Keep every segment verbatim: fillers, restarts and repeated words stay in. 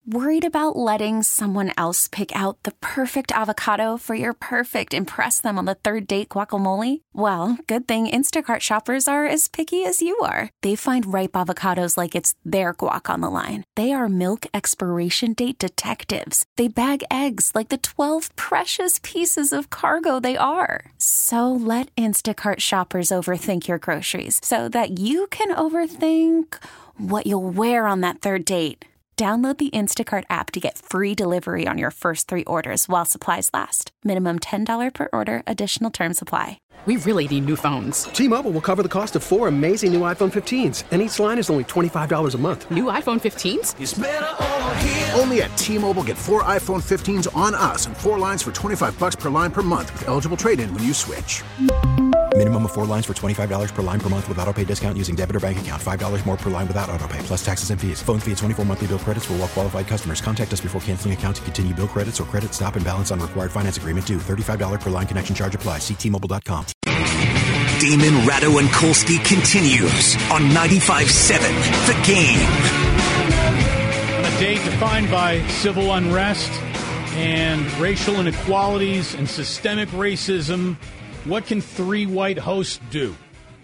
Worried about letting someone else pick out the perfect avocado for your perfect impress them on the third date guacamole? Well, good thing Instacart shoppers are as picky as you are. They find ripe avocados like it's their guac on the line. They are milk expiration date detectives. They bag eggs like the twelve precious pieces of cargo they are. So let Instacart shoppers overthink your groceries so that you can overthink what you'll wear on that third date. Download the Instacart app to get free delivery on your first three orders while supplies last. Minimum ten dollars per order. Additional terms apply. We really need new phones. T-Mobile will cover the cost of four amazing new iPhone fifteens, and each line is only twenty-five dollars a month. New iPhone fifteens? It's better over here. Only at T-Mobile, get four iPhone fifteens on us and four lines for twenty-five dollars per line per month with eligible trade-in when you switch. Minimum of four lines for twenty-five dollars per line per month with autopay discount using debit or bank account. five dollars more per line without autopay, plus taxes and fees. Phone fee at twenty-four monthly bill credits for well-qualified customers. Contact us before canceling account to continue bill credits or credit stop and balance on required finance agreement due. thirty-five dollars per line connection charge applies. See T Mobile dot com. Damon, Ratto, and Kolsky continues on ninety-five point seven The Game. On a day defined by civil unrest and racial inequalities and systemic racism, what can three white hosts do?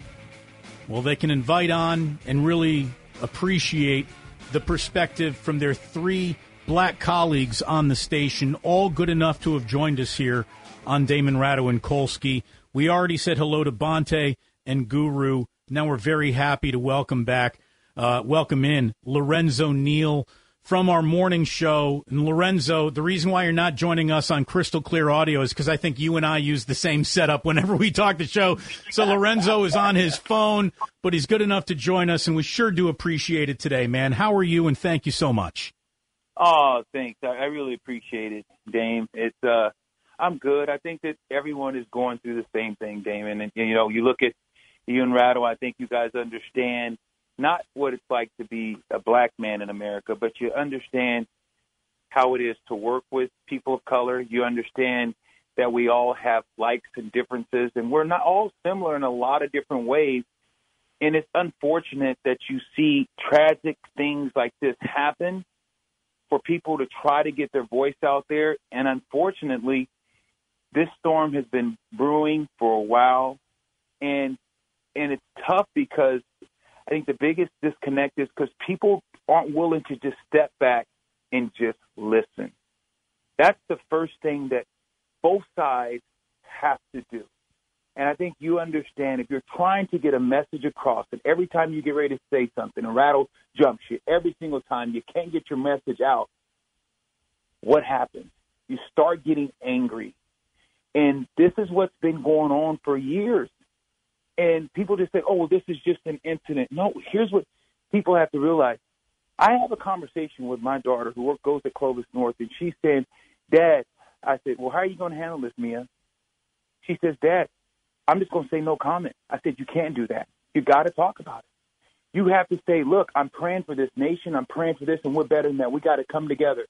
Well, they can invite on and really appreciate the perspective from their three black colleagues on the station, all good enough to have joined us here on Damon, Ratto, and Kolsky. We already said hello to Bonte and Guru. Now we're very happy to welcome back, uh, welcome in Lorenzo Neal from our morning show. And Lorenzo, the reason why you're not joining us on Crystal Clear Audio is because I think you and I use the same setup whenever we talk the show. So Lorenzo is on his phone, but he's good enough to join us, and we sure do appreciate it today, man. How are you, and thank you so much. Oh, thanks. I, I really appreciate it, Dame. It's uh, I'm good. I think that everyone is going through the same thing, Damon. And, you know, you look at you and Ratto, I think you guys understand not what it's like to be a black man in America, but you understand how it is to work with people of color. You understand that we all have likes and differences, and we're not all similar in a lot of different ways. And it's unfortunate that you see tragic things like this happen for people to try to get their voice out there. And unfortunately, this storm has been brewing for a while, and and it's tough because I think the biggest disconnect is because people aren't willing to just step back and just listen. That's the first thing that both sides have to do. And I think you understand if you're trying to get a message across, and every time you get ready to say something, a rattle jumps you. Every single time you can't get your message out, what happens? You start getting angry. And this is what's been going on for years. And people just say, oh, well, this is just an incident. No, here's what people have to realize. I have a conversation with my daughter who goes to Clovis North, and she's saying, Dad, I said, well, how are you going to handle this, Mia? She says, Dad, I'm just going to say no comment. I said, you can't do that. You got to talk about it. You have to say, look, I'm praying for this nation. I'm praying for this, and we're better than that. We got to come together.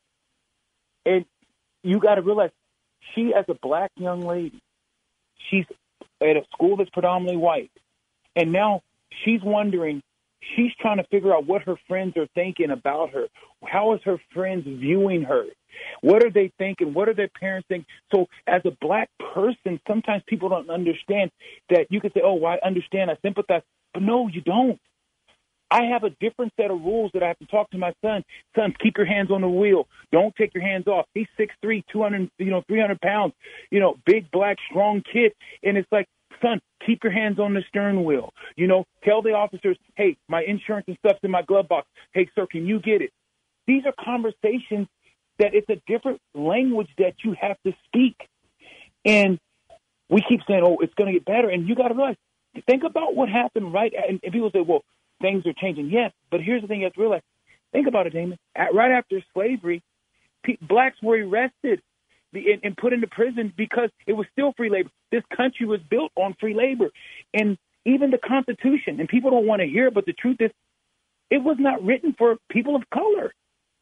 And you got to realize she, as a black young lady, she's at a school that's predominantly white. And now she's wondering, she's trying to figure out what her friends are thinking about her. How is her friends viewing her? What are they thinking? What are their parents thinking? So as a black person, sometimes people don't understand that you can say, oh, well, I understand, I sympathize. But no, you don't. I have a different set of rules that I have to talk to my son. Son, keep your hands on the wheel. Don't take your hands off. He's six three, two hundred, you know, three hundred pounds, you know, big, black, strong kid. And it's like, son, keep your hands on the steering wheel. You know, tell the officers, hey, my insurance and stuff's in my glove box. Hey, sir, can you get it? These are conversations that it's a different language that you have to speak. And we keep saying, oh, it's going to get better. And you got to realize, think about what happened, right? And, and people say, well, things are changing. Yes, but here's the thing you have to realize. Think about it, Damon. At, right after slavery, pe- blacks were arrested and, and put into prison because it was still free labor. This country was built on free labor. And even the Constitution, and people don't want to hear it, but the truth is, it was not written for people of color.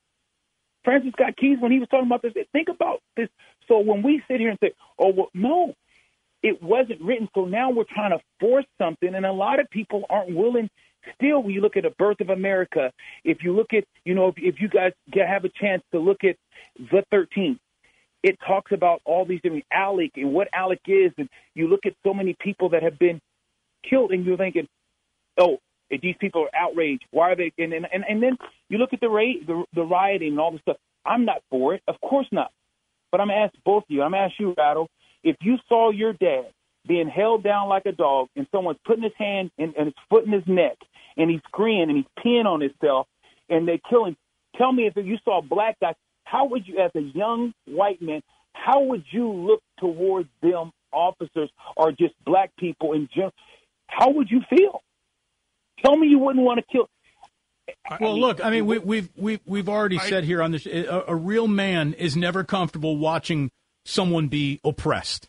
Francis Scott Keys, when he was talking about this, said, think about this. So when we sit here and say, oh, well, no, it wasn't written. So now we're trying to force something, and a lot of people aren't willing still, when you look at the birth of America, if you look at, you know, if, if you guys get, have a chance to look at the thirteenth, it talks about all these different Alec and what Alec is. And you look at so many people that have been killed and you're thinking, oh, if these people are outraged, why are they? And, and, and then you look at the, rate, the, the rioting and all this stuff. I'm not for it. Of course not. But I'm going to ask both of you. I'm going to ask you, Rattle, if you saw your dad being held down like a dog and someone's putting his hand and, and his foot in his neck and he's screaming and he's peeing on himself and they kill him, tell me if you saw a black guy, how would you, as a young white man, how would you look towards them officers or just black people in general? How would you feel? Tell me you wouldn't want to kill. Well, look, I mean, we, we've we've we've already I, said here on this, a, a real man is never comfortable watching someone be oppressed.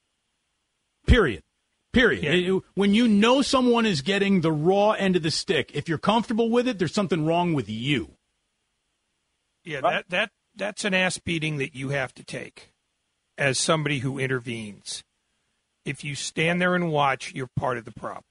Period. Period. Yeah. It, when you know someone is getting the raw end of the stick, if you're comfortable with it, there's something wrong with you. Yeah, that that that's an ass beating that you have to take as somebody who intervenes. If you stand there and watch, you're part of the problem.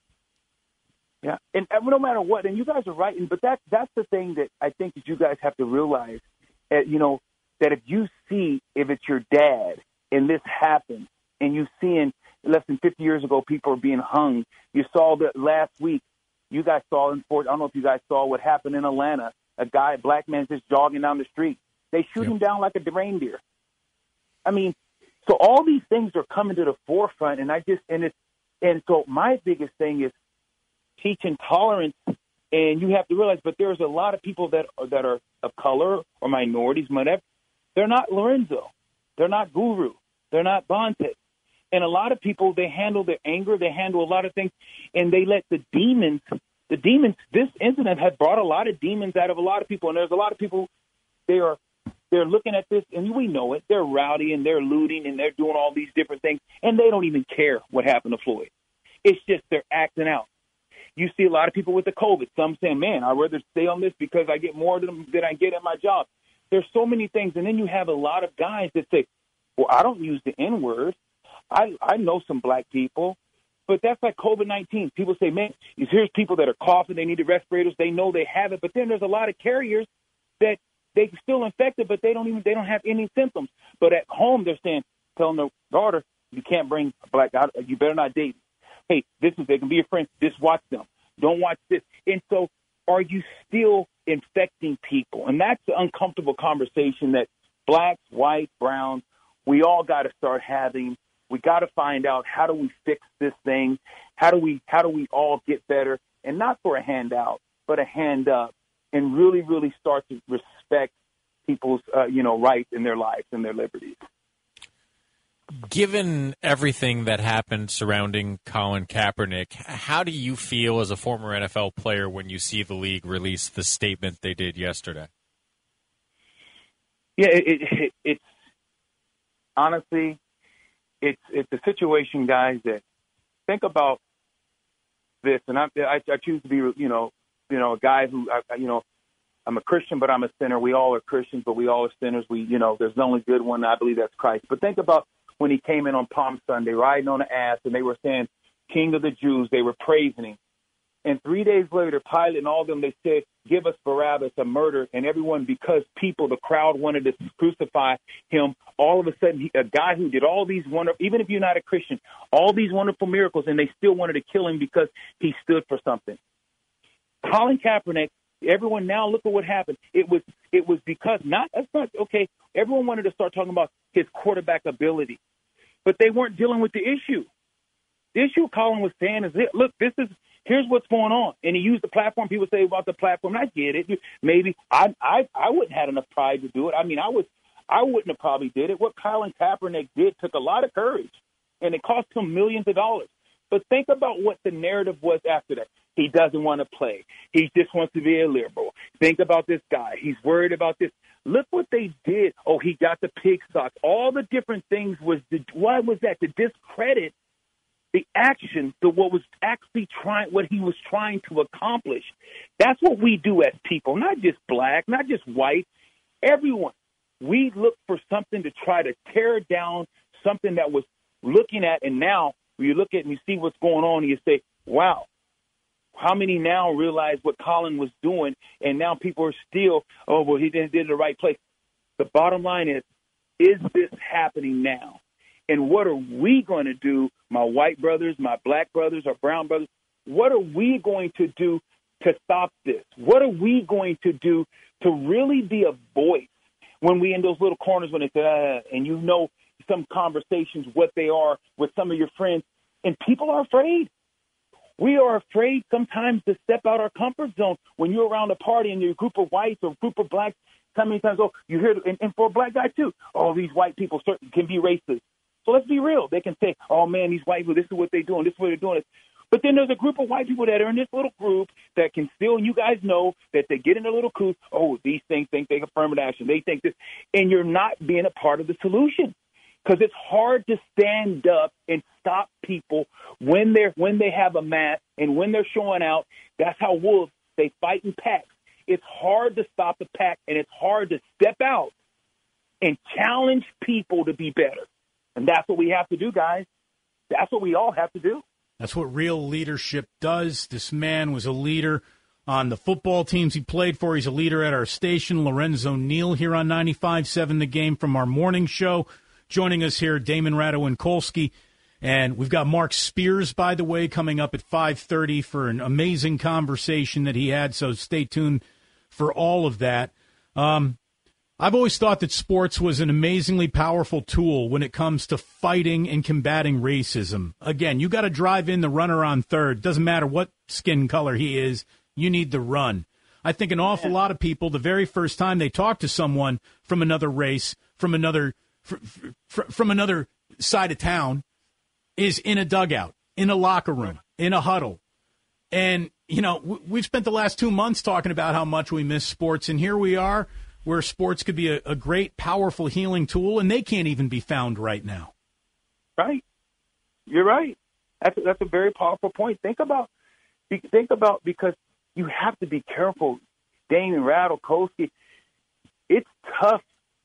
Yeah, and, and no matter what, and you guys are right, and, but that, that's the thing that I think that you guys have to realize, uh, you know, that if you see, if it's your dad, and this happens, and you seeing less than fifty years ago people are being hung, you saw that last week, you guys saw in Fort, I don't know if you guys saw what happened in Atlanta, a guy, a black man just jogging down the street. They shoot yep. him down like a reindeer. I mean, so all these things are coming to the forefront, and I just, and it's, and so my biggest thing is, teaching tolerance, and you have to realize, but there's a lot of people that are, that are of color or minorities, whatever. They're not Lorenzo. They're not Guru. They're not Bonte. And a lot of people, they handle their anger. They handle a lot of things, and they let the demons, the demons, this incident had brought a lot of demons out of a lot of people, and there's a lot of people, they are, they're looking at this, and we know it. They're rowdy, and they're looting, and they're doing all these different things, and they don't even care what happened to Floyd. It's just they're acting out. You see a lot of people with the COVID. Some saying, man, I'd rather stay on this because I get more than, than I get at my job. There's so many things. And then you have a lot of guys that say, well, I don't use the N-word. I, I know some black people. But that's like COVID nineteen. People say, man, here's people that are coughing. They need the respirators. They know they have it. But then there's a lot of carriers that they're still infected, but they don't even they don't have any symptoms. But at home, they're saying, telling their daughter, you can't bring a black guy. You better not date. Hey, this is, they can be your friends. Just watch them. Don't watch this. And so are you still infecting people? And that's the uncomfortable conversation that blacks, whites, browns, we all got to start having. We got to find out, how do we fix this thing? How do we, how do we all get better? And not for a handout, but a hand up, and really, really start to respect people's, uh, you know, rights in their lives and their liberties. Given everything that happened surrounding Colin Kaepernick, how do you feel as a former N F L player when you see the league release the statement they did yesterday? Yeah, it, it, it, it's honestly, it's it's a situation, guys, that think about this, and I, I, I choose to be, you know, you know, a guy who, I, you know, I'm a Christian, but I'm a sinner. We all are Christians, but we all are sinners. We, you know, there's the only good one. I believe that's Christ. But think about when he came in on Palm Sunday, riding on an ass, and they were saying, King of the Jews. They were praising him. And three days later, Pilate and all of them, they said, give us Barabbas, a murder. And everyone, because people, the crowd wanted to crucify him, all of a sudden, he, a guy who did all these wonderful, even if you're not a Christian, all these wonderful miracles, and they still wanted to kill him because he stood for something. Colin Kaepernick, everyone now look at what happened. It was it was because not that's not okay. Everyone wanted to start talking about his quarterback ability, but they weren't dealing with the issue. The issue Colin was saying is, look, this is here's what's going on, and he used the platform. People say about the platform. And I get it. Maybe I I I wouldn't have enough pride to do it. I mean, I was I wouldn't have probably did it. What Colin Kaepernick did took a lot of courage, and it cost him millions of dollars. But think about what the narrative was after that. He doesn't want to play. He just wants to be a liberal. Think about this guy. He's worried about this. Look what they did. Oh, he got the pig socks. All the different things was, the, why was that? To discredit the action, the what was actually trying, what he was trying to accomplish. That's what we do as people, not just black, not just white, everyone. We look for something to try to tear down something that was looking at, and now when you look at it and you see what's going on, and you say, wow, How many now realize what Colin was doing, and now people are still, oh, well, he didn't did it the right place. The bottom line is, is this happening now? And what are we going to do, my white brothers, my black brothers, our brown brothers? What are we going to do to stop this? What are we going to do to really be a voice when we in those little corners when it's, uh, and you know some conversations, what they are with some of your friends, and people are afraid. We are afraid sometimes to step out our comfort zone when you're around a party and you're a group of whites or a group of blacks. How many times, oh, you hear, and, and for a black guy too, oh, these white people certain, can be racist. So let's be real. They can say, oh, man, these white people, this is what they're doing, this is what they're doing. But then there's a group of white people that are in this little group that can still, and you guys know that they get in a little coup, oh, these things think they affirmative action. They think this, and you're not being a part of the solution. Because it's hard to stand up and stop people when they're when they have a mask and when they're showing out. That's how wolves, they fight in packs. It's hard to stop the pack, and it's hard to step out and challenge people to be better. And that's what we have to do, guys. That's what we all have to do. That's what real leadership does. This man was a leader on the football teams he played for. He's a leader at our station. Lorenzo Neal here on ninety-five point seven The Game from our morning show. Joining us here, Damon Ratto and Kolsky. And we've got Mark Spears, by the way, coming up at five thirty for an amazing conversation that he had, so stay tuned for all of that. Um, I've always thought that sports was an amazingly powerful tool when it comes to fighting and combating racism. Again, you got to drive in the runner on third. Doesn't matter what skin color he is, you need the run. I think an awful lot of people, the very first time they talk to someone from another race, from another from another side of town, is in a dugout, in a locker room, in a huddle. And, you know, we've spent the last two months talking about how much we miss sports, and here we are where sports could be a, a great, powerful healing tool, and they can't even be found right now. Right. You're right. That's a, that's a very powerful point. Think about, think about because you have to be careful, Damon, Rattle, Kolsky. It's tough.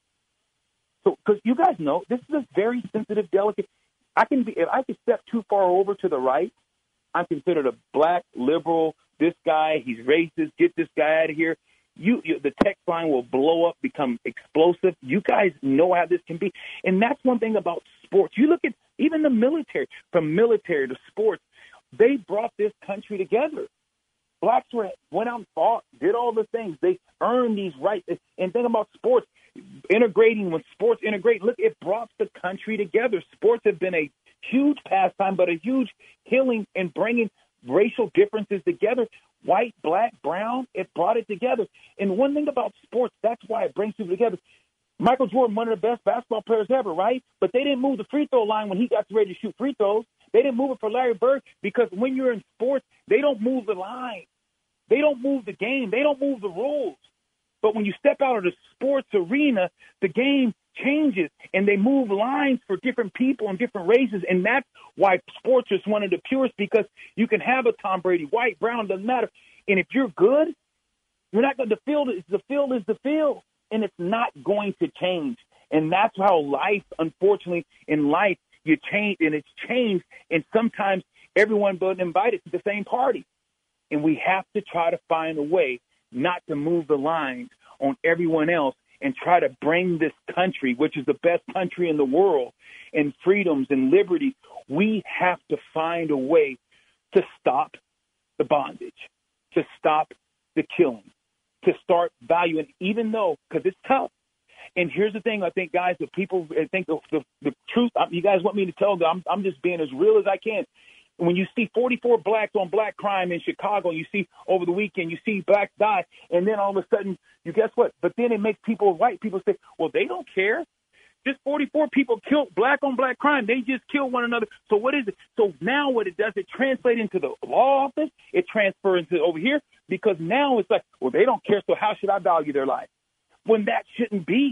So, because you guys know, this is a very sensitive, delicate. I can be if I can step too far over to the right, I'm considered a black liberal. This guy, he's racist. Get this guy out of here. You, you, the text line will blow up, become explosive. You guys know how this can be, and that's one thing about sports. You look at even the military, from military to sports, they brought this country together. Blacks were, went out and fought, did all the things. They earned these rights. And think about sports. Integrating, when sports integrate, look, it brought the country together. Sports have been a huge pastime, but a huge healing and bringing racial differences together. White, black, brown, it brought it together. And one thing about sports, that's why it brings people together. Michael Jordan, one of the best basketball players ever, right? But they didn't move the free throw line when he got ready to shoot free throws. They didn't move it for Larry Bird because when you're in sports, they don't move the line. They don't move the game. They don't move the rules. But when you step out of the sports arena, the game changes, and they move lines for different people and different races, and that's why sports is one of the purest, because you can have a Tom Brady, white, brown, doesn't matter. And if you're good, you're not going to – the field is the field is the field, and it's not going to change. And that's how life, unfortunately, in life, you change, and it's changed, and sometimes everyone but invited to the same party. And we have to try to find a way not to move the lines on everyone else and try to bring this country, which is the best country in the world, and freedoms and liberty. We have to find a way to stop the bondage, to stop the killing, to start valuing, even though, because it's tough. And here's the thing, I think, guys, the people think the, the, the truth, you guys want me to tell them, I'm, I'm just being as real as I can. When you see forty-four blacks on black crime in Chicago, you see over the weekend, you see blacks die, and then all of a sudden, you guess what? But then it makes people, white people say, well, they don't care. Just forty-four people killed black on black crime. They just kill one another. So what is it? So now what it does, it translates into the law office. It transfers into over here because now it's like, well, they don't care, so how should I value their life? When that shouldn't be.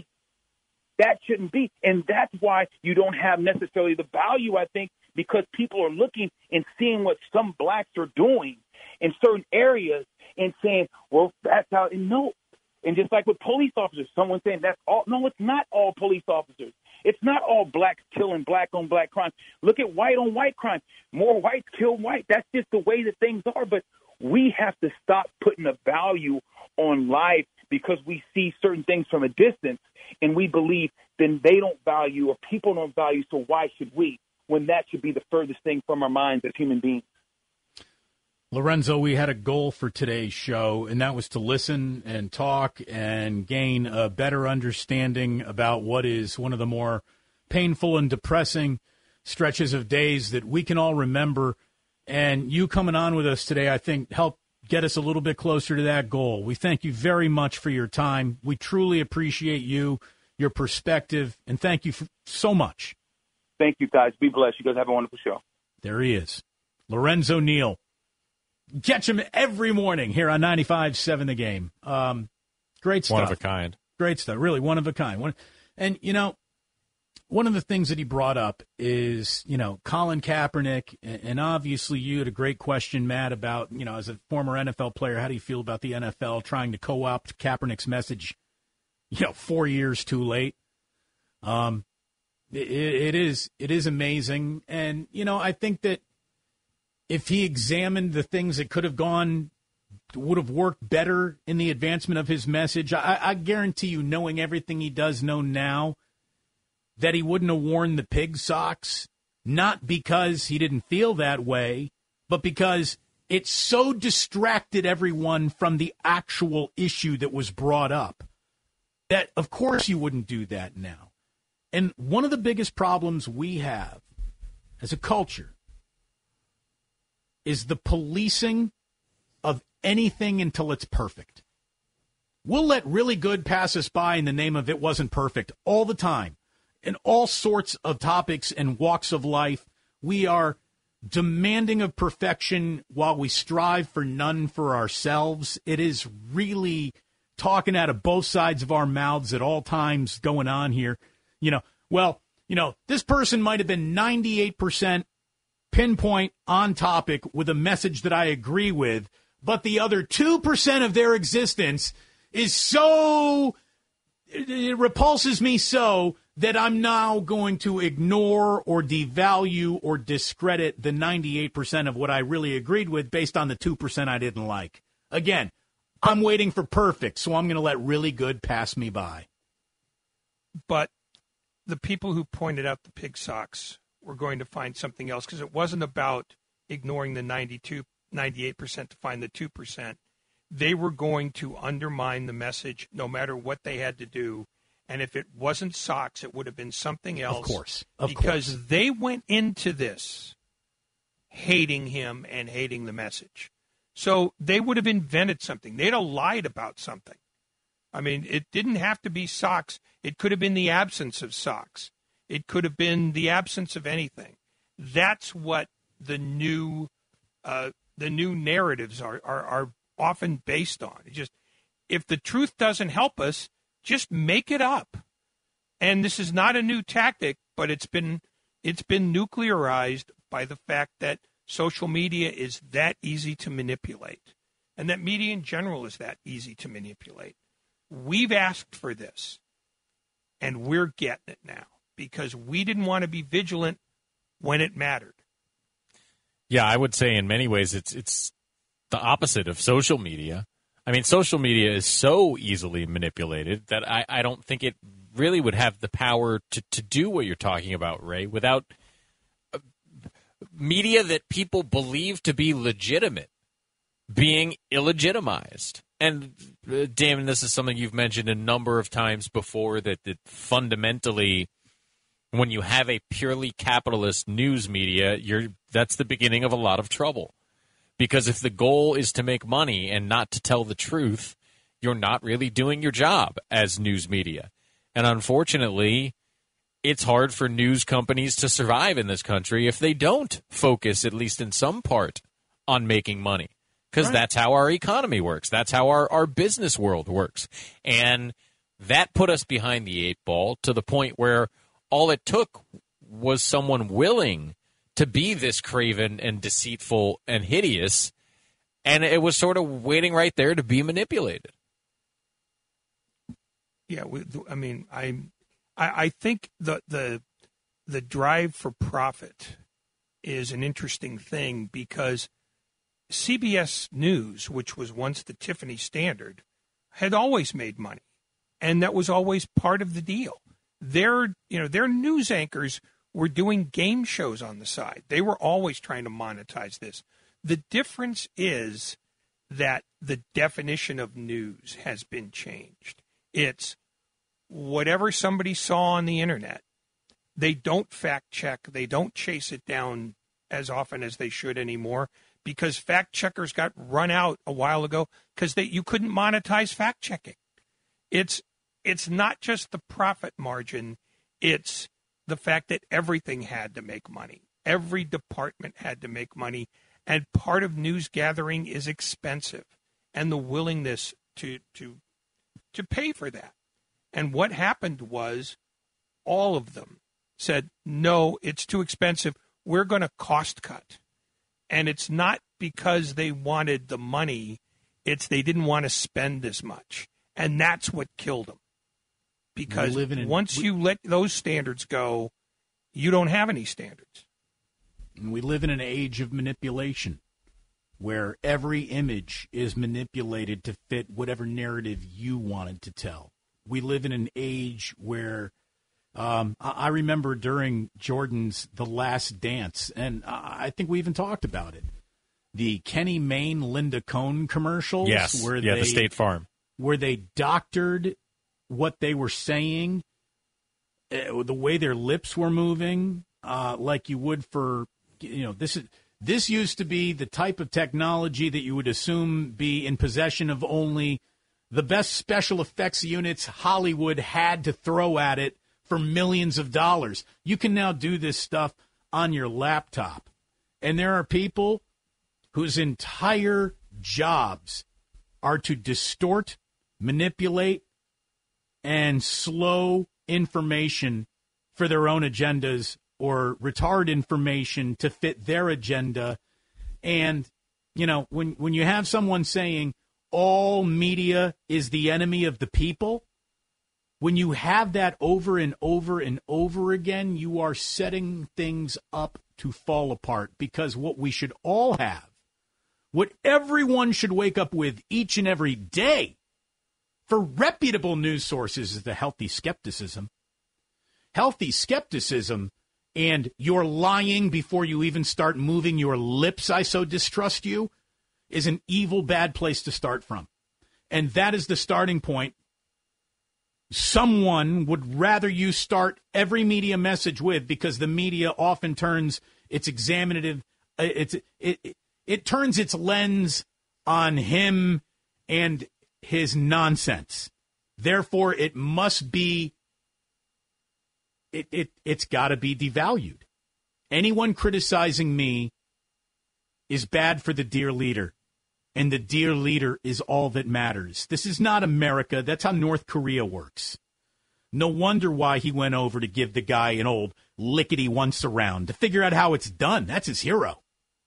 That shouldn't be. And that's why you don't have necessarily the value, I think, because people are looking and seeing what some blacks are doing in certain areas and saying, well, that's how – and no. And just like with police officers, someone saying that's all – no, it's not all police officers. It's not all blacks killing black on black crime. Look at white on white crime. More whites kill white. That's just the way that things are. But We have to stop putting a value on life because we see certain things from a distance and we believe then they don't value or people don't value, so why should we? When that should be the furthest thing from our minds as human beings. Lorenzo, we had a goal for today's show, and that was to listen and talk and gain a better understanding about what is one of the more painful and depressing stretches of days that we can all remember. And you coming on with us today, I think, helped get us a little bit closer to that goal. We thank you very much for your time. We truly appreciate you, your perspective, and thank you for, so much. Thank you, guys. Be blessed. You guys have a wonderful show. There he is, Lorenzo Neal. Catch him every morning here on ninety-five seven The Game. Um, great stuff. One of a kind. Great stuff. Really, one of a kind. One, and, you know, one of the things that he brought up is, you know, Colin Kaepernick, and obviously you had a great question, Matt, about, you know, as a former N F L player, how do you feel about the N F L trying to co-opt Kaepernick's message, you know, four years too late? Um, it, it is it is amazing. And, you know, I think that if he examined the things that could have gone, would have worked better in the advancement of his message, I, I guarantee you, knowing everything he does know now, that he wouldn't have worn the pig socks, not because he didn't feel that way, but because it so distracted everyone from the actual issue that was brought up that, of course, you wouldn't do that now. And one of the biggest problems we have as a culture is the policing of anything until it's perfect. We'll let really good pass us by in the name of it wasn't perfect all the time. In all sorts of topics and walks of life, we are demanding of perfection while we strive for none for ourselves. It is really talking out of both sides of our mouths at all times going on here. You know, well, you know, this person might have been ninety-eight percent pinpoint on topic with a message that I agree with, but the other two percent of their existence is so, it repulses me so that I'm now going to ignore or devalue or discredit the ninety-eight percent of what I really agreed with based on the two percent I didn't like. Again, I'm waiting for perfect, so I'm going to let really good pass me by. But the people who pointed out the pig socks were going to find something else, because it wasn't about ignoring the ninety-two, ninety-eight percent to find the two percent. They were going to undermine the message no matter what they had to do. And if it wasn't socks, it would have been something else. Of course. Of because course. they went into this hating him and hating the message. So they would have invented something. They'd have lied about something. I mean, it didn't have to be socks. It could have been the absence of socks. It could have been the absence of anything. That's what the new uh, the new narratives are, are are often based on. It just, if the truth doesn't help us, just make it up. And this is not a new tactic, but it's been it's been nuclearized by the fact that social media is that easy to manipulate, and that media in general is that easy to manipulate. We've asked for this, and we're getting it now because we didn't want to be vigilant when it mattered. Yeah, I would say in many ways it's it's the opposite of social media. I mean, social media is so easily manipulated that I, I don't think it really would have the power to, to do what you're talking about, Ray, without uh, media that people believe to be legitimate being illegitimized. And, uh, Damon, this is something you've mentioned a number of times before, that, that fundamentally when you have a purely capitalist news media, you're that's the beginning of a lot of trouble. Because if the goal is to make money and not to tell the truth, you're not really doing your job as news media. And unfortunately, it's hard for news companies to survive in this country if they don't focus, at least in some part, on making money. Because right. That's how our economy works. That's how our, our business world works. And that put us behind the eight ball to the point where all it took was someone willing to be this craven and deceitful and hideous, and it was sort of waiting right there to be manipulated. Yeah, we, I mean, I, I think the the the drive for profit is an interesting thing, because C B S News, which was once the Tiffany Standard, had always made money, and that was always part of the deal. Their, you know, their news anchors were doing game shows on the side. They were always trying to monetize this. The difference is that the definition of news has been changed. It's whatever somebody saw on the internet. They don't fact check. They don't chase it down as often as they should anymore, because fact checkers got run out a while ago because they you couldn't monetize fact checking. It's it's not just the profit margin. It's the fact that everything had to make money. Every department had to make money. And part of news gathering is expensive, and the willingness to to to pay for that. And what happened was all of them said, no, it's too expensive. We're going to cost cut. And it's not because they wanted the money. It's they didn't want to spend as much. And that's what killed them. Because in, once we, you let those standards go, you don't have any standards. And we live in an age of manipulation where every image is manipulated to fit whatever narrative you wanted to tell. We live in an age where um, I remember during Jordan's The Last Dance, and I think we even talked about it, the Kenny Mayne, Linda Cohn commercials. Yes, where yeah, they, the State Farm. Where they doctored what they were saying, uh, the way their lips were moving, uh, like you would for, you know, this is this used to be the type of technology that you would assume be in possession of only the best special effects units Hollywood had to throw at it for millions of dollars. You can now do this stuff on your laptop. And there are people whose entire jobs are to distort, manipulate, and slow information for their own agendas or retard information to fit their agenda. And, you know, when, when you have someone saying all media is the enemy of the people, when you have that over and over and over again, you are setting things up to fall apart, because what we should all have, what everyone should wake up with each and every day for reputable news sources, is the healthy skepticism. Healthy skepticism and you're lying before you even start moving your lips, I so distrust you, is an evil, bad place to start from. And that is the starting point. Someone would rather you start every media message with, because the media often turns its examinative, it's, it, it, it turns its lens on him and his nonsense. Therefore, it must be, it, it, it's got to be devalued. Anyone criticizing me is bad for the dear leader, and the dear leader is all that matters. This is not America. That's how North Korea works. No wonder why he went over to give the guy an old lickety once around to figure out how it's done. That's his hero.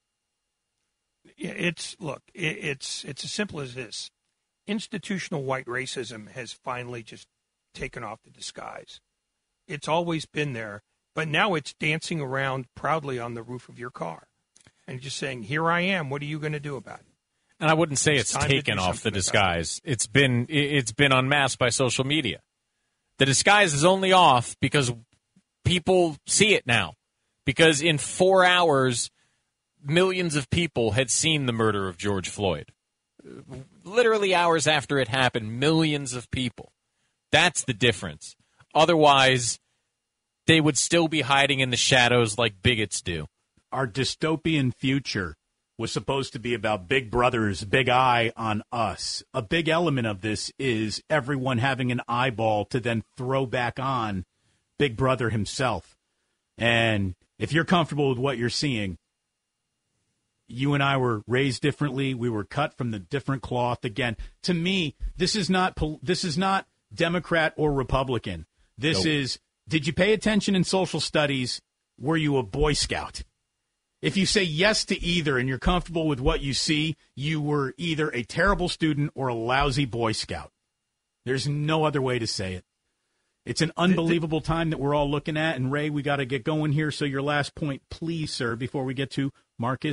It's look, it's it's as simple as this. Institutional white racism has finally just taken off the disguise. It's always been there, but now it's dancing around proudly on the roof of your car and just saying, "Here I am. What are you going to do about it?" And I wouldn't say it's, it's taken off the disguise. It. It's been it's been unmasked by social media. The disguise is only off because people see it now. Because in four hours, millions of people had seen the murder of George Floyd. Literally hours after it happened, millions of people. That's the difference. Otherwise, they would still be hiding in the shadows like bigots do. Our dystopian future was supposed to be about Big Brother's big eye on us. A big element of this is everyone having an eyeball to then throw back on Big Brother himself. And if you're comfortable with what you're seeing, you and I were raised differently. We were cut from the different cloth. Again, to me, this is not this is not Democrat or Republican. This nope. is, did you pay attention in social studies? Were you a Boy Scout? If you say yes to either and you're comfortable with what you see, you were either a terrible student or a lousy Boy Scout. There's no other way to say it. It's an unbelievable time that we're all looking at. And, Ray, we got to get going here. So your last point, please, sir, before we get to Marcus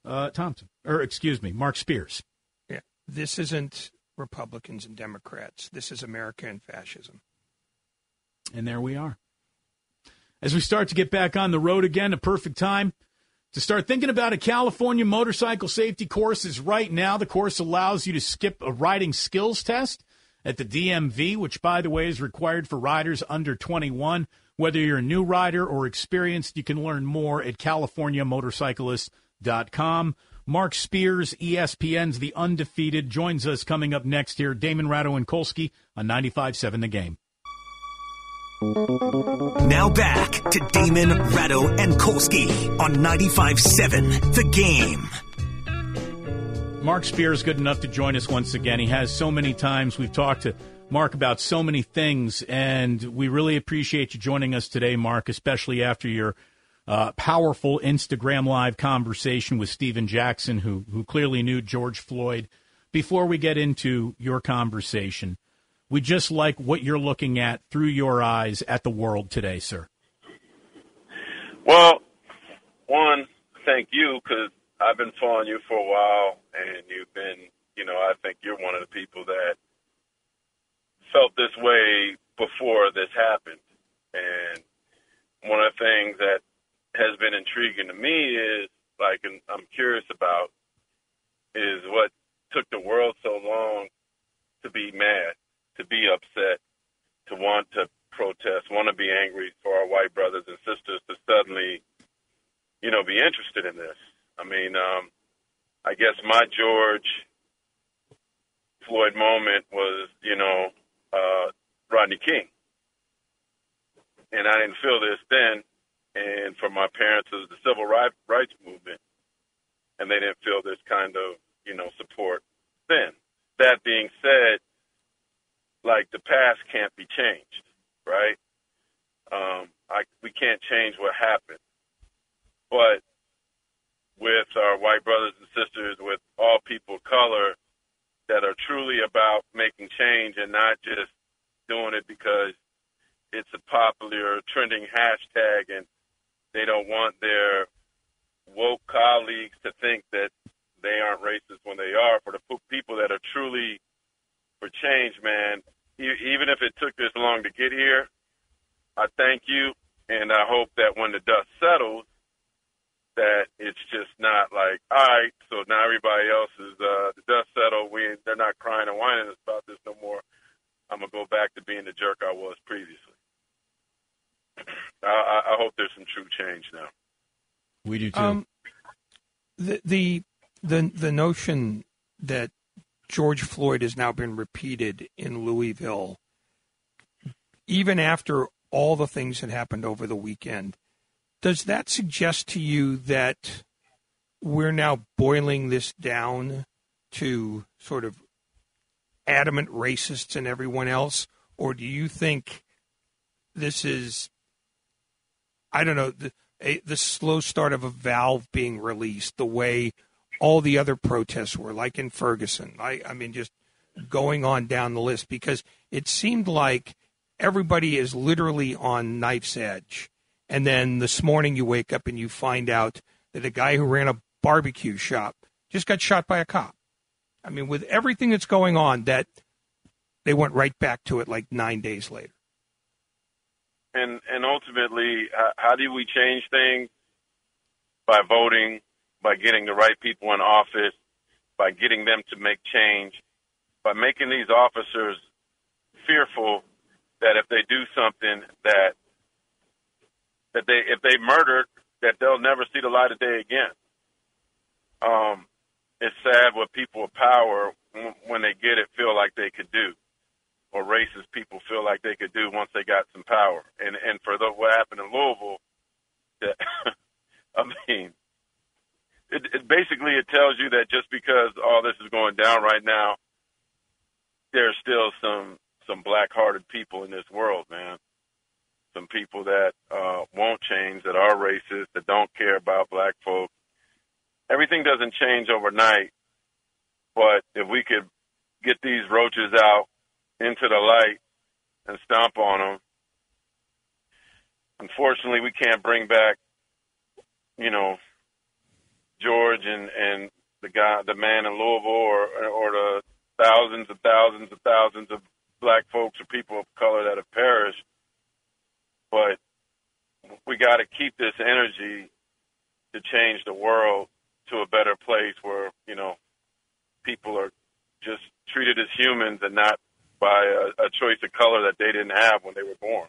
uh, Thompson. Or, excuse me, Mark Spears. Yeah. This isn't Republicans and Democrats. This is America and fascism. And there we are. As we start to get back on the road again, a perfect time to start thinking about a California motorcycle safety course is right now. The course allows you to skip a riding skills test at the D M V, which, by the way, is required for riders under twenty-one. Whether you're a new rider or experienced, you can learn more at california motorcyclist dot com. Mark Spears, E S P N's The Undefeated, joins us coming up next here. Damon Ratto and Kolsky on ninety-five point seven The Game. Now back to Damon, Ratto, and Kolsky on ninety-five point seven The Game. Mark Spears, good enough to join us once again. He has so many times. We've talked to Mark about so many things, and we really appreciate you joining us today, Mark, especially after your uh, powerful Instagram Live conversation with Steven Jackson, who, who clearly knew George Floyd. Before we get into your conversation, we just like what you're looking at through your eyes at the world today, sir. Well, one, thank you, because I've been following you for a while, and you've been, you know, I think you're one of the people that felt this way before this happened. And one of the things that has been intriguing to me is, like, and I'm curious about, is what took the world so long to be mad, to be upset, to want to protest, want to be angry for our white brothers and sisters to suddenly, you know, be interested in this. I mean, um, I guess my George Floyd moment was, you know, uh, Rodney King. And I didn't feel this then. And for my parents, it was the civil rights movement. And they didn't feel this kind of, you know, support then. That being said, like, the past can't be changed, right? Um, I, we can't change what happened. But with our white brothers and sisters, with all people of color that are truly about making change and not just doing it because it's a popular trending hashtag and they don't want their woke colleagues to think that they aren't racist when they are. For the people that are truly for change, man, even if it took this long to get here, I thank you, and I hope that when the dust settles, that it's just not like, all right, so now everybody else is, uh, the dust settled, we, they're not crying and whining about this no more. I'm going to go back to being the jerk I was previously. I, I hope there's some true change now. We do, too. Um, the, the, the, the notion that George Floyd has now been repeated in Louisville, even after all the things that happened over the weekend, does that suggest to you that we're now boiling this down to sort of adamant racists and everyone else? Or do you think this is, I don't know, the, a, the slow start of a valve being released, the way all the other protests were, like in Ferguson? I, I mean, just going on down the list, because it seemed like everybody is literally on knife's edge. And then this morning you wake up and you find out that a guy who ran a barbecue shop just got shot by a cop. I mean, with everything that's going on, that they went right back to it like nine days later. And and ultimately, uh, how do we change things? By voting, by getting the right people in office, by getting them to make change, by making these officers fearful that if they do something that that they, if they murdered, that they'll never see the light of day again. Um, it's sad what people with power, when they get it, feel like they could do, or racist people feel like they could do once they got some power. And and for the, what happened in Louisville, that, I mean, it, it basically it tells you that just because all this is going down right now, there's still some some black-hearted people in this world, man. Some people that uh, won't change, that are racist, that don't care about black folks. Everything doesn't change overnight, but if we could get these roaches out into the light and stomp on them, unfortunately we can't bring back, you know, George and, and the guy, the man in Louisville, or, or the thousands and thousands and thousands of black folks or people of color that have perished. But we got to keep this energy to change the world to a better place where, you know, people are just treated as humans and not by a, a choice of color that they didn't have when they were born.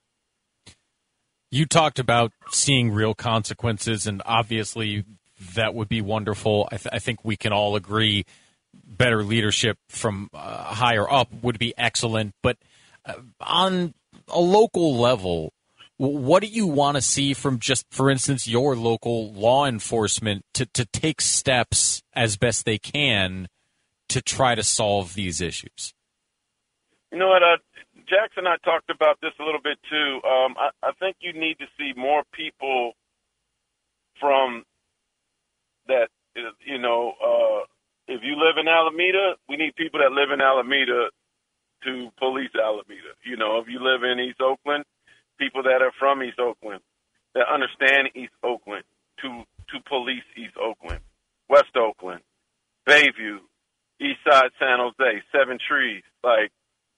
You talked about seeing real consequences, and obviously that would be wonderful. I, th- I think we can all agree better leadership from uh, higher up would be excellent. But uh, on a local level, what do you want to see from, just for instance, your local law enforcement to, to take steps as best they can to try to solve these issues? You know what, uh, Jackson and I talked about this a little bit too. Um, I, I think you need to see more people from that, you know, uh, if you live in Alameda, we need people that live in Alameda to police Alameda. You know, if you live in East Oakland, people that are from East Oakland, that understand East Oakland, to, to police East Oakland, West Oakland, Bayview, East Side San Jose, Seven Trees. Like,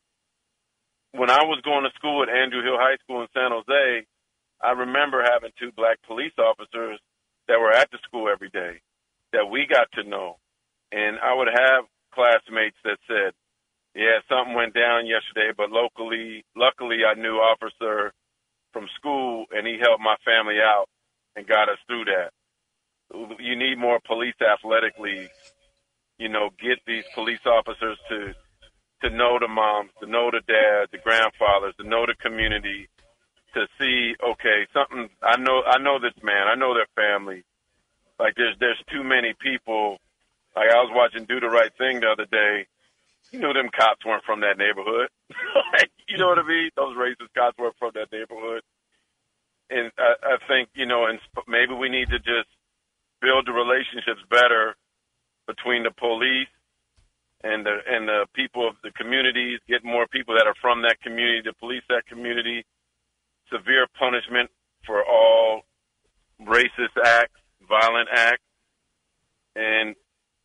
when I was going to school at Andrew Hill High School in San Jose, I remember having two black police officers that were at the school every day that we got to know. And I would have classmates that said, yeah, something went down yesterday, but locally, luckily I knew officer from school, and he helped my family out and got us through that. You need more police athletic leagues. You know, get these police officers to to know the moms, to know the dads, the grandfathers, to know the community, to see, okay, something, I know I know this man, I know their family. Like, there's there's too many people. Like, I was watching Do the Right Thing the other day. You knew them cops weren't from that neighborhood. Like, you know what I mean? Those racist cops weren't from that neighborhood. And I, I think, you know, and maybe we need to just build the relationships better between the police and the and the people of the communities, get more people that are from that community to police that community, severe punishment for all racist acts, violent acts. And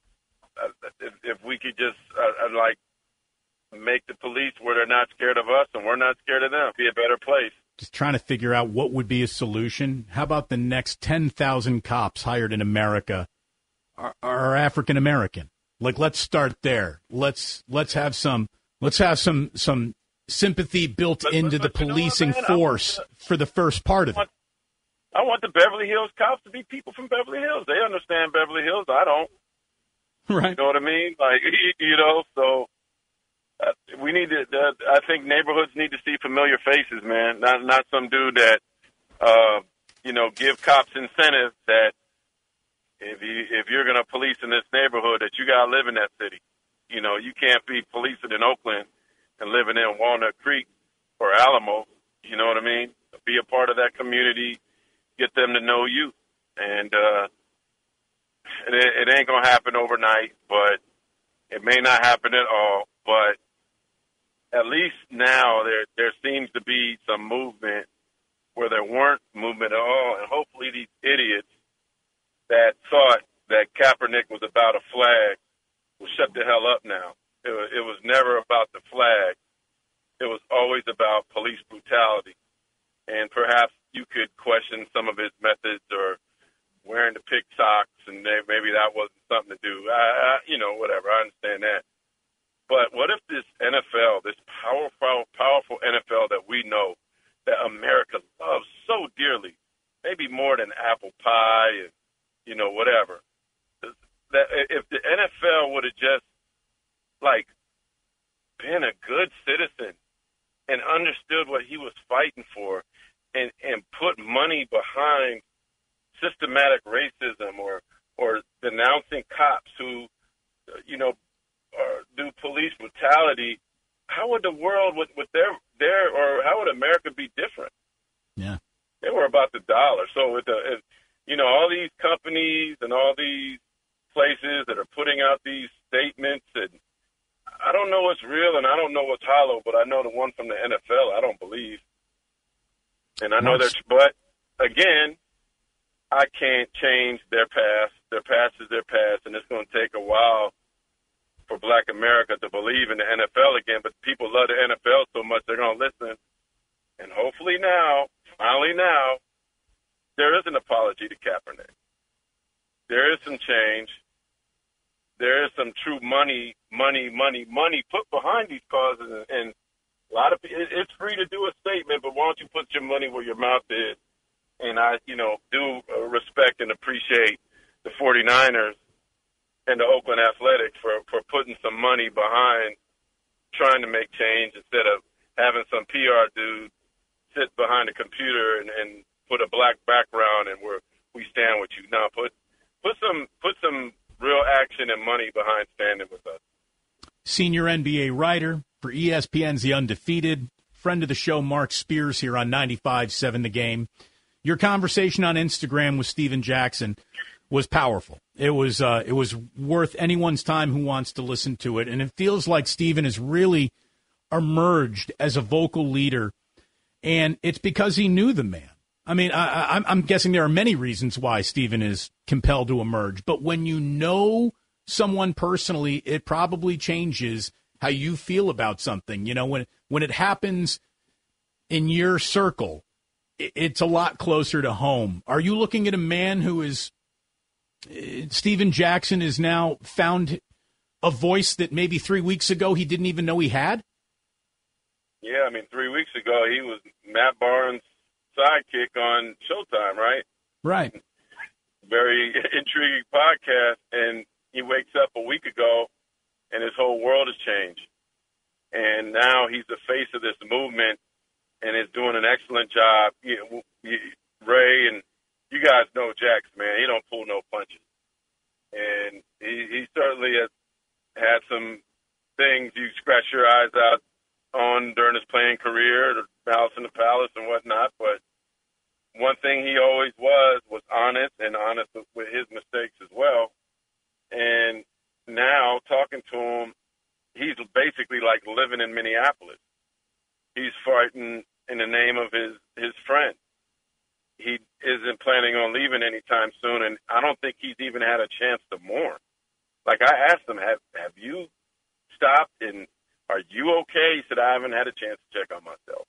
if, if we could just, uh, like, make the police where they're not scared of us and we're not scared of them, be a better place. Just trying to figure out what would be a solution. How about the next ten thousand cops hired in America are, are African American? Like, let's start there. Let's let's have some let's have some some sympathy built but, into but, the policing you know what, force want, for the first part of I want, it. I want the Beverly Hills cops to be people from Beverly Hills. They understand Beverly Hills. I don't. Right. You know what I mean? Like, you know, so uh, we need to, uh, I think neighborhoods need to see familiar faces, man. Not not some dude that, uh, you know, give cops incentive that if you if you're going to police in this neighborhood, that you got to live in that city. You know, you can't be policing in Oakland and living in Walnut Creek or Alamo. You know what I mean? Be a part of that community, get them to know you. And uh, it, it ain't going to happen overnight, but it may not happen at all. But at least now there there seems to be some movement where there weren't movement at all. And hopefully these idiots that thought that Kaepernick was about a flag will shut the hell up now. It was, it was never about the flag. It was always about police brutality. And perhaps you could question some of his methods, or wearing the pig socks, and maybe that wasn't something to do. I, I, you know, whatever. I understand that. But what if this N F L, this powerful, powerful N F L that we know, that America loves so dearly, maybe more than apple pie and, you know, whatever, that if the N F L would have just, like, been a good citizen and understood what he was fighting for, and, and put money behind systematic racism, or or denouncing cops who, you know, or do police brutality, how would the world with, with their their or how would America be different? Yeah, they were about the dollar. So with the, if, you know, all these companies and all these places that are putting out these statements, and I don't know what's real and I don't know what's hollow, but I know the one from the N F L I don't believe. And I know that, but again, I can't change their past. their past is their past, and it's going to take a while for Black America to believe in the N F L again. But people love the N F L so much they're going to listen. And hopefully now, finally now, there is an apology to Kaepernick. There is some change. There is some true money, money, money, money put behind these causes. And, and a lot of people, it's free to do a statement, but why don't you put your money where your mouth is? And I, you know, do respect and appreciate the 49ers and the Oakland Athletics for, for putting some money behind trying to make change instead of having some P R dude sit behind a computer and, and put a black background and we're, we stand with you. Now put put some put some real action and money behind standing with us. Senior N B A writer for E S P N's The Undefeated, friend of the show, Mark Spears here on ninety-five point seven The Game. Your conversation on Instagram with Steven Jackson was powerful. It was uh, it was worth anyone's time who wants to listen to it, and it feels like Steven has really emerged as a vocal leader, and it's because he knew the man. I mean, I, I'm, I'm guessing there are many reasons why Steven is compelled to emerge, but when you know someone personally, it probably changes how you feel about something. You know, when when it happens in your circle, it's a lot closer to home. Are you looking at a man who is, uh, Steven Jackson has now found a voice that maybe three weeks ago he didn't even know he had? Yeah, I mean, three weeks ago he was Matt Barnes' sidekick on Showtime, right? Right. Very intriguing podcast, and he wakes up a week ago and his whole world has changed. And now he's the face of this movement and is doing an excellent job. You, you, Ray, and you guys know Jax, man. He don't pull no punches. And he, he certainly has had some things you scratch your eyes out on during his playing career, the House in the Palace and whatnot. But one thing he always was was honest, and honest with, with his mistakes as well. And now, talking to him, he's basically like living in Minneapolis. He's fighting in the name of his, his friend. He isn't planning on leaving anytime soon, and I don't think he's even had a chance to mourn. Like, I asked him, have, have you stopped, and are you okay? He said, I haven't had a chance to check on myself.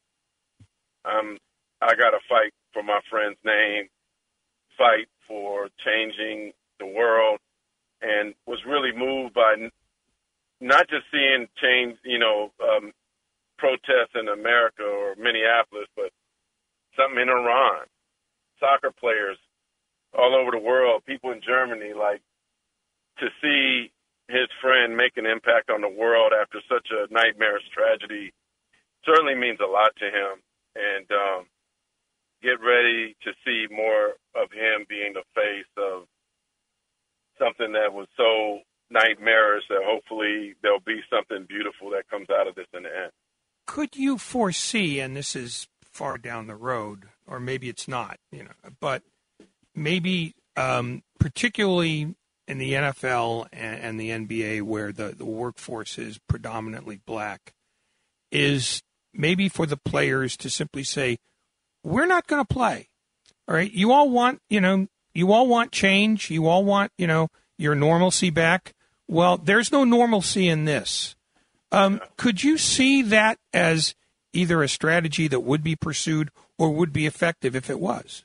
Um, I got to fight for my friend's name, fight for changing the world, and was really moved by not just seeing change, you know, um, protests in America or Minneapolis, but something in Iran, soccer players all over the world, people in Germany, like, to see his friend make an impact on the world after such a nightmarish tragedy certainly means a lot to him. And um, get ready to see more of him being the face of something that was so nightmarish that hopefully there'll be something beautiful that comes out of this in the end. Could you foresee, and this is far down the road, or maybe it's not, you know, but maybe um, particularly in the N F L and, and the N B A where the, the workforce is predominantly black, is maybe for the players to simply say, we're not going to play. All right. You all want, you know, you all want change. You all want, you know, your normalcy back. Well, there's no normalcy in this. Um, could you see that as either a strategy that would be pursued or would be effective if it was?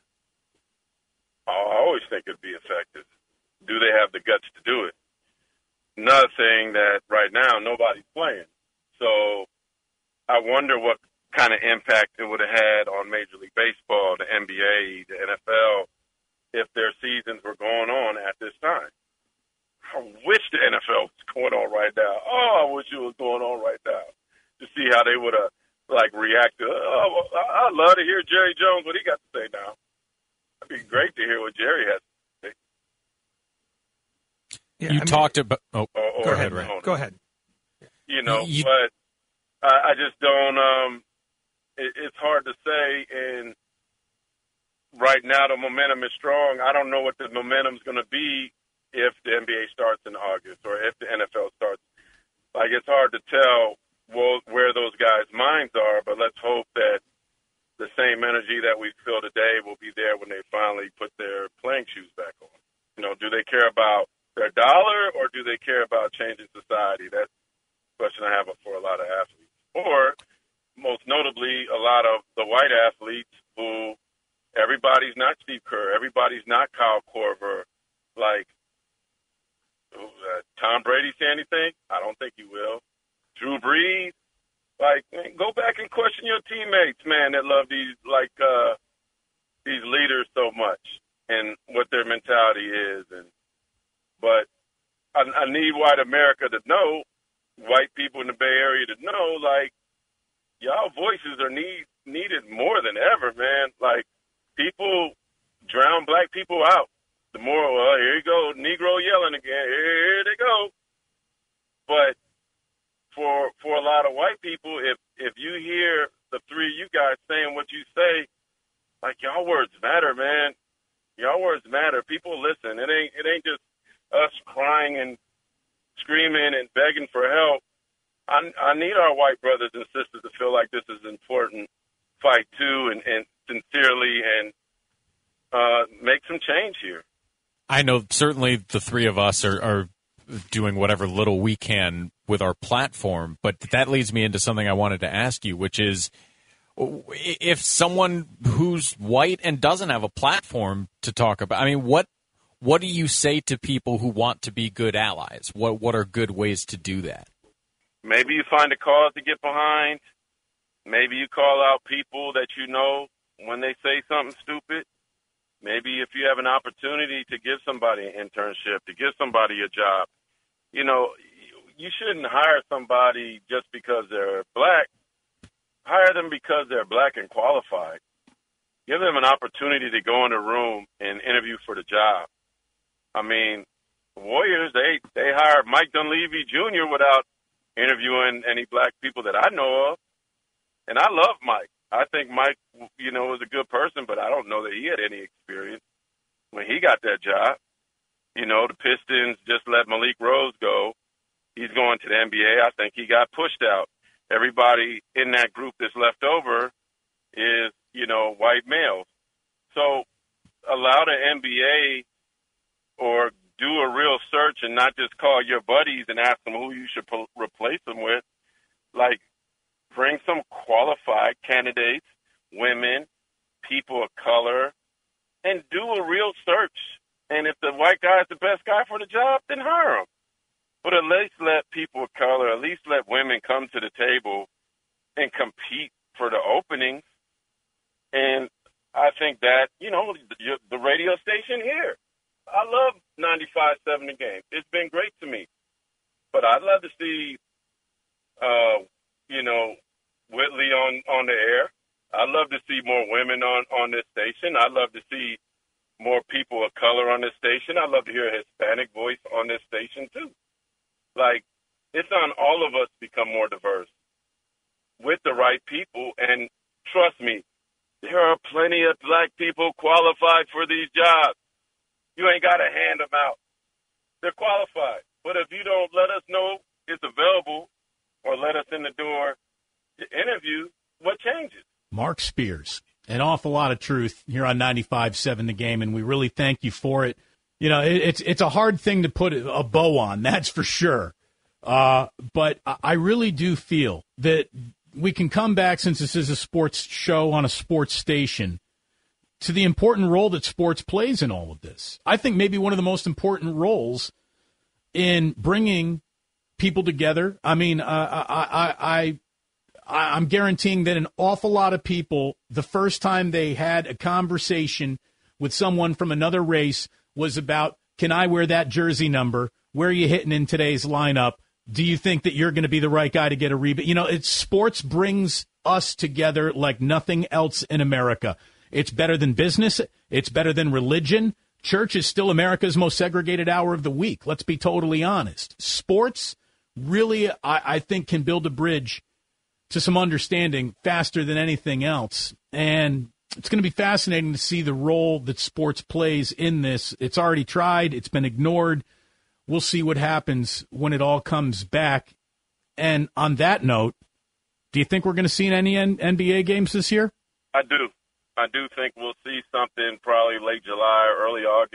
I always think it'd be effective. Do they have the guts to do it? Another thing that right now nobody's playing. So I wonder what kind of impact it would have had on Major League Baseball, the N B A, the N F L, if their seasons were going on at this time. I wish the N F L was going on right now. Oh, I wish it was going on right now to see how they would have, like, reacted. Oh, I'd love to hear Jerry Jones, what he got to say now. It'd be great to hear what Jerry has to say. Yeah, you I mean, talked about. Oh, or, or go ahead, Ray. Go ahead. You know, you, but I, I just don't. Um, it, it's hard to say. And right now, the momentum is strong. I don't know what the momentum's going to be if the N B A starts in August or if the N F L starts. Like, it's hard to tell well, where those guys' minds are. But let's hope that the same energy that we feel today will be there when they finally put their playing shoes back on. know, do they care about their dollar or do they care about changing society? That's the question I have for a lot of athletes. Or, most notably, a lot of the white athletes who everybody's not Steve Kerr, everybody's not Kyle Korver. Like, uh, Tom Brady say anything? I don't think he will. Drew Brees? Like, man, go back and question your teammates, man, that love these, like, uh, these leaders so much and what their mentality is. And But I, I need white America to know, white people in the Bay Area to know, like, y'all voices are need, needed more than ever, man. Like, people drown black people out. The more, well, here you go, Negro yelling again. Here they go. But for for a lot of white people, if if you hear the three of you guys saying what you say, like, y'all words matter, man. Y'all words matter. People listen. It ain't it ain't just us crying and screaming and begging for help. I, I need our white brothers and sisters to feel like this is an important fight too, and, and sincerely, and uh, make some change here. I know certainly the three of us are, are doing whatever little we can with our platform, but that leads me into something I wanted to ask you, which is, if someone who's white and doesn't have a platform to talk about, I mean, what what do you say to people who want to be good allies? What what are good ways to do that? Maybe you find a cause to get behind. Maybe you call out people that you know when they say something stupid. Maybe if you have an opportunity to give somebody an internship, to give somebody a job, you know, you shouldn't hire somebody just because they're black. Hire them because they're black and qualified. Give them an opportunity to go in a room and interview for the job. I mean, Warriors, they, they hired Mike Dunleavy Junior without interviewing any black people that I know of. And I love Mike. I think Mike, you know, was a good person, but I don't know that he had any experience when he got that job. You know, the Pistons just let Malik Rose go. He's going to the N B A. I think he got pushed out. Everybody in that group that's left over is, you know, white males. So allow the N B A or do a real search and not just call your buddies and ask them who you should po- replace them with. Like, bring some qualified candidates, women, people of color, and do a real search. And if the white guy is the best guy for the job, then hire him. But at least let people of color, at least let women come to the table and compete for the openings. And I think that, you know, the, the radio station here, I love ninety-five seven The Game. It's been great to me. But I'd love to see, uh, you know, Whitley on, on the air. I'd love to see more women on, on this station. I'd love to see more people of color on this station. I'd love to hear a Hispanic voice on this station, too. Like, it's on all of us to become more diverse with the right people. And trust me, there are plenty of black people qualified for these jobs. You ain't got to hand them out. They're qualified. But if you don't let us know it's available or let us in the door to interview, what changes? Mark Spears. An awful lot of truth here on ninety-five seven The Game, and we really thank you for it. You know, it, it's it's a hard thing to put a bow on, that's for sure. Uh, but I really do feel that we can come back, since this is a sports show on a sports station, to the important role that sports plays in all of this. I think maybe one of the most important roles in bringing people together. I mean, uh, I, I, I, I'm guaranteeing that an awful lot of people, the first time they had a conversation with someone from another race was about, can I wear that jersey number? Where are you hitting in today's lineup? Do you think that you're going to be the right guy to get a rebound? You know, it's sports brings us together like nothing else in America. It's better than business. It's better than religion. Church is still America's most segregated hour of the week. Let's be totally honest. Sports really, I, I think, can build a bridge to some understanding faster than anything else. And it's going to be fascinating to see the role that sports plays in this. It's already tried. It's been ignored. We'll see what happens when it all comes back. And on that note, do you think we're going to see any N B A games this year? I do. I do think we'll see something probably late July or early August.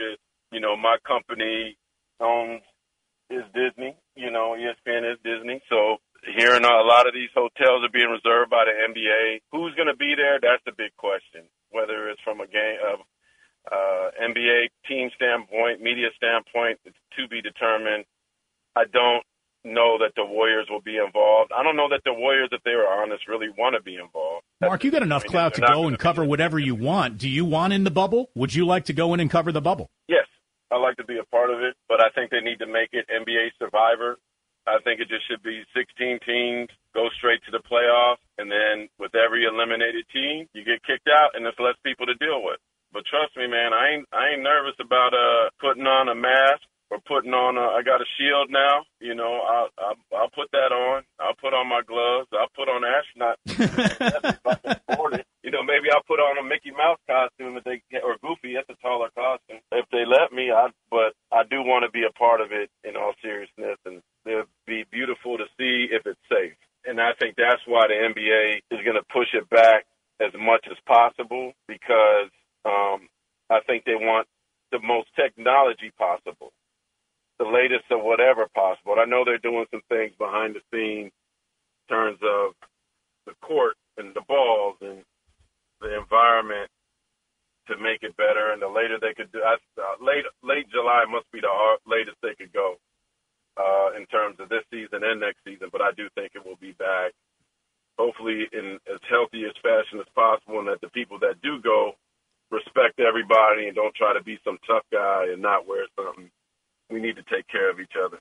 you know, my company owns is Disney. You know, E S P N is Disney. So hearing a lot of these hotels are being reserved by the N B A, who's going to be there? That's the big question. Whether it's from a game of uh, N B A team standpoint, media standpoint, it's to be determined. I don't know that the Warriors will be involved. I don't know that the Warriors, if they were honest, really want to be involved. Mark, you got enough clout to go and cover whatever you want. Do you want in the bubble? Would you like to go in and cover the bubble? Yes, I'd like to be a part of it, but I think they need to make it N B A Survivor. I think it just should be sixteen teams, go straight to the playoffs, and then with every eliminated team, you get kicked out, and there's less people to deal with. But trust me, man, I ain't I ain't nervous about uh putting on a mask or putting on a, I got a shield now. You know, I'll, I'll I'll put that on. I'll put on my gloves. I'll put on astronaut. If I can afford it. You know, maybe I'll put on a Mickey Mouse costume if they or Goofy. That's a taller costume. If they let me, I. But I do want to be a part of it in all seriousness, and it'll be beautiful to see if it's safe. And I think that's why the N B A is going to push it back as much as possible, because um, I think they want the most technology possible, the latest of whatever possible. And I know they're doing some things behind the scenes in terms of the court and the balls and the environment to make it better. And the later they could do, uh, late late July must be the latest they could go uh, in terms of this season and next season. But I do think it will be back, hopefully in as healthy as fashion as possible, and that the people that do go respect everybody and don't try to be some tough guy and not wear something. We need to take care of each other.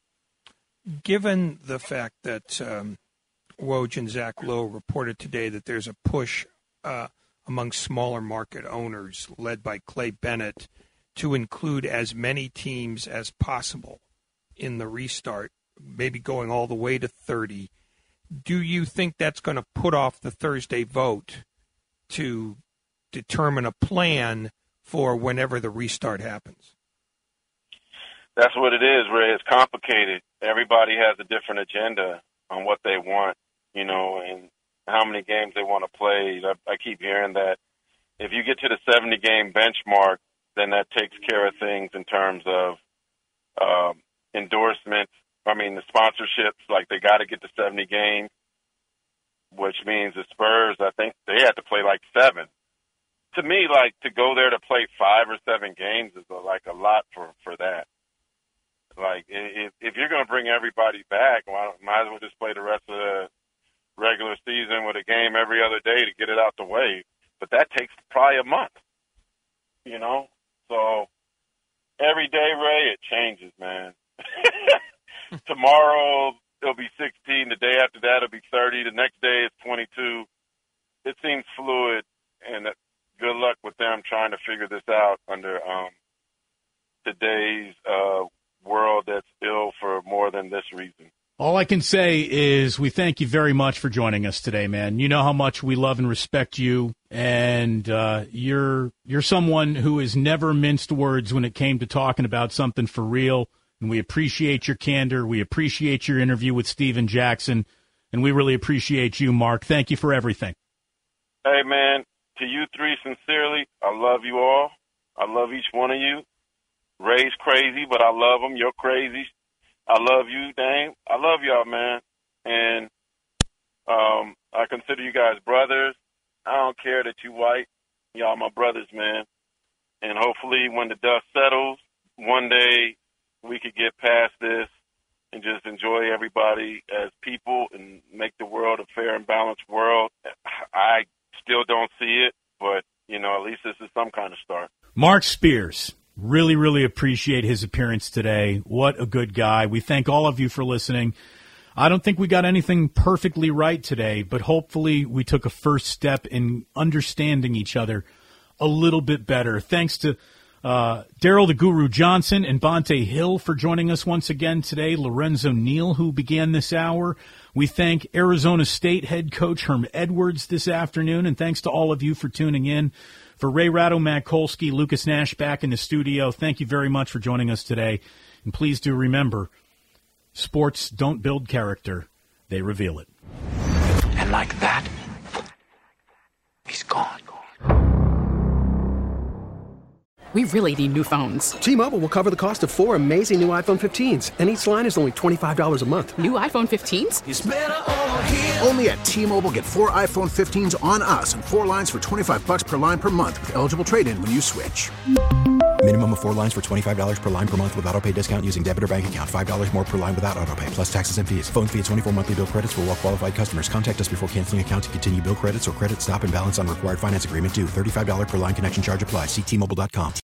Given the fact that um, Woj and Zach Lowe reported today that there's a push uh, among smaller market owners led by Clay Bennett to include as many teams as possible in the restart, maybe going all the way to thirty, do you think that's going to put off the Thursday vote to determine a plan for whenever the restart happens? That's what it is, Ray. It's complicated. Everybody has a different agenda on what they want, you know, and how many games they want to play. I, I keep hearing that if you get to the seventy-game benchmark, then that takes care of things in terms of um, endorsements. I mean, the sponsorships, like they got to get to seventy games, which means the Spurs, I think they had to play like seven. To me, like to go there to play five or seven games is like a lot for, for that. Like, if, if you're going to bring everybody back, well, might as well just play the rest of the regular season with a game every other day to get it out the way. But that takes probably a month, you know? So every day, Ray, it changes, man. Tomorrow it'll be sixteen. The day after that it'll be thirty. The next day it's twenty-two. It seems fluid, and good luck with them trying to figure this out under um, today's uh world that's ill for more than this reason. All I can say is we thank you very much for joining us today, man. You know how much we love and respect you, and uh, you're you're someone who has never minced words when it came to talking about something for real, and we appreciate your candor. We appreciate your interview with Steven Jackson, and we really appreciate you, Mark. Thank you for everything. Hey, man, to you three, sincerely, I love you all. I love each one of you. Ray's crazy, but I love him. You're crazy. I love you, Dame. I love y'all, man. And um, I consider you guys brothers. I don't care that you white. Y'all my brothers, man. And hopefully when the dust settles, one day we could get past this and just enjoy everybody as people and make the world a fair and balanced world. I still don't see it, but, you know, at least this is some kind of start. Mark Spears. Really, really appreciate his appearance today. What a good guy. We thank all of you for listening. I don't think we got anything perfectly right today, but hopefully we took a first step in understanding each other a little bit better. Thanks to uh, Daryl the Guru Johnson and Bonte Hill for joining us once again today. Lorenzo Neal, who began this hour. We thank Arizona State head coach Herm Edwards this afternoon, and thanks to all of you for tuning in. For Ray Ratto, Matt Kolsky, Lucas Nash back in the studio, thank you very much for joining us today. And please do remember, sports don't build character, they reveal it. And like that, he's gone. We really need new phones. T-Mobile will cover the cost of four amazing new iPhone fifteens, and each line is only twenty-five dollars a month. New iPhone fifteens? It's better over here. Only at T-Mobile, get four iPhone fifteens on us and four lines for twenty-five bucks per line per month with eligible trade-in when you switch. Minimum of four lines for twenty-five dollars per line per month with auto pay discount using debit or bank account. five dollars more per line without auto pay, plus taxes and fees. Phone fee at twenty-four monthly bill credits for well-qualified customers. Contact us before canceling account to continue bill credits or credit stop and balance on required finance agreement due. thirty-five dollars per line connection charge applies. See T Mobile dot com.